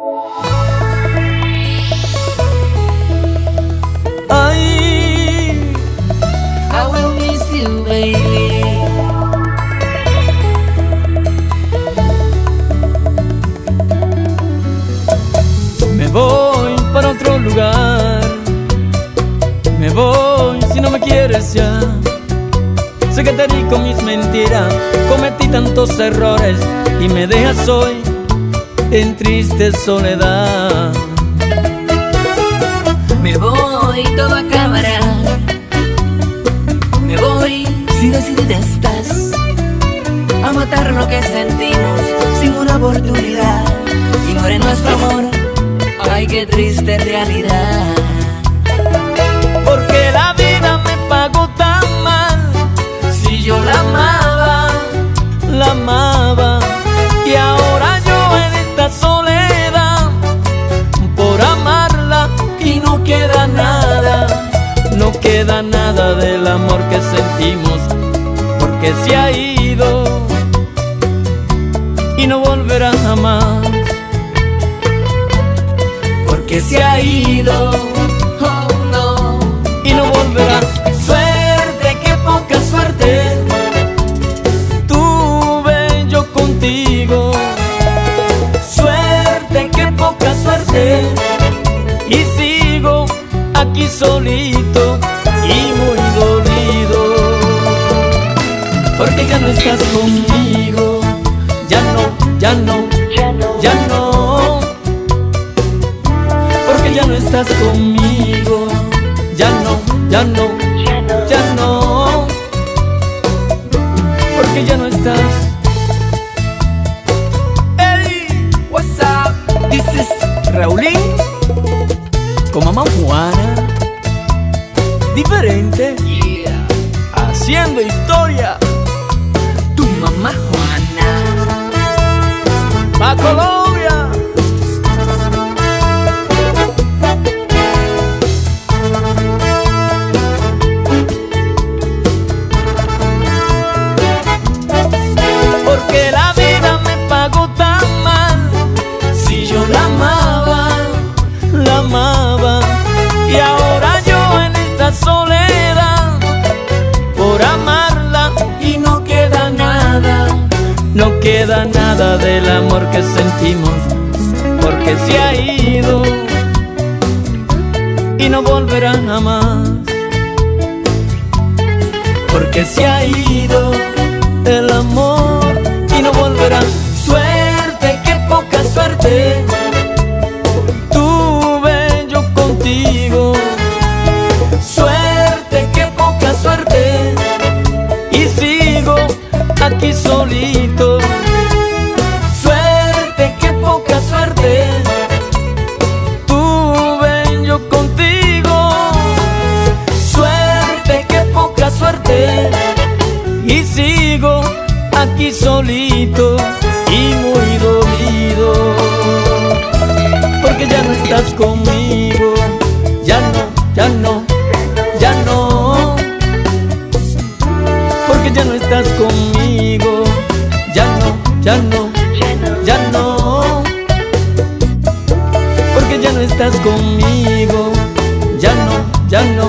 Ay, I will miss you, baby. Me voy para otro lugar. Me voy si no me quieres ya. Sé que te di con mis mentiras, cometí tantos errores y me dejas hoy en triste soledad. Me voy, todo acabará. Me voy si decidida estás a matar lo que sentimos sin una oportunidad. Y muere nuestro amor, ay qué triste realidad. Porque la vida me pagó tan mal. Si yo la amaba, y ahora yo en esta soledad por amarla y no queda nada del amor que sentimos, porque se ha ido y no volverá jamás. Porque se ha ido, oh no, y no volverá. Suerte, qué poca suerte tuve yo contigo. Suerte, qué poca suerte, y sigo aquí solito y muy dolido. Porque ya no estás conmigo, ya no. Porque ya no estás conmigo, ya no. Porque ya no estás. Hey, what's up? This is Raulín con Mamá Juana. Diferente, Yeah, haciendo historia. tu mamá Juana. Pa' Colombia. Porque la vida me pagó tan mal. Si yo la amaba, y ahora yo en esta soledad por amarla y no queda nada del amor que sentimos, porque se ha ido y no volverá jamás. Porque se ha ido el amor y no volverá. Suerte, qué poca suerte tuve yo contigo. Suerte, qué poca suerte, y sigo aquí solito. Suerte, qué poca suerte tuve yo contigo. Suerte, qué poca suerte, y sigo aquí solito y muy dolido. Porque ya no estás conmigo, ya no. Porque ya no estás conmigo, ya no. Porque ya no estás conmigo, ya no.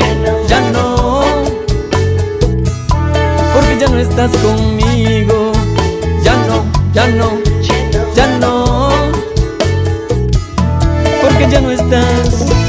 Porque ya no estás conmigo, ya no. Porque ya no estás.